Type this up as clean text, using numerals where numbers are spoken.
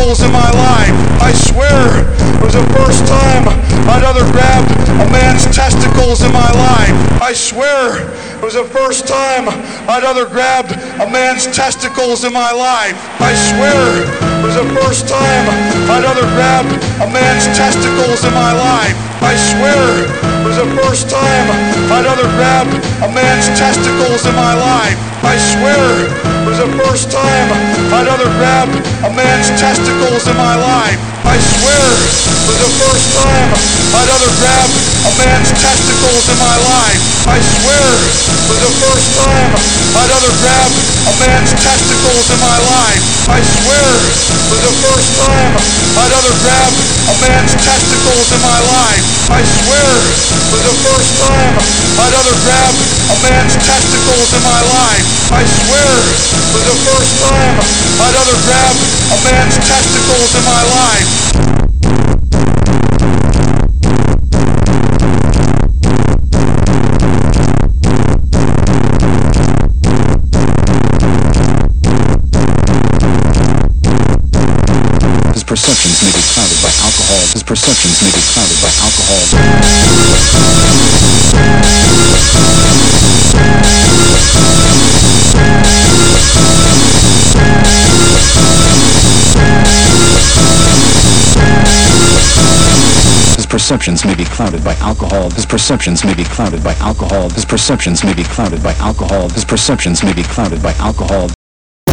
testicles in my life. I swear it was the first time I'd ever grabbed a man's testicles in my life. I swear it was the first time I'd ever grabbed a man's testicles in my life. I swear it was the first time I'd ever grabbed a man's testicles in my life. I swear it was the first time I'd ever grabbed a man's testicles in my life. I swear it was the first time I'd ever grabbed a man's testicles in my life. I swear it was the first time I'd ever grabbed a man's testicles in my life. I swear it was the first time I'd ever grabbed a man's testicles in my life. I swear it was the first time I'd ever grabbed a man's testicles in my life. I swear it was the first time I'd ever grabbed a man's testicles in my life. I swear it was the first time I'd ever grabbed a man's testicles in my life. His perceptions may be clouded by alcohol. His perceptions may be clouded by alcohol. Perceptions may be clouded by alcohol. His perceptions may be clouded by alcohol. His perceptions may be clouded by alcohol. His perceptions may be clouded by alcohol.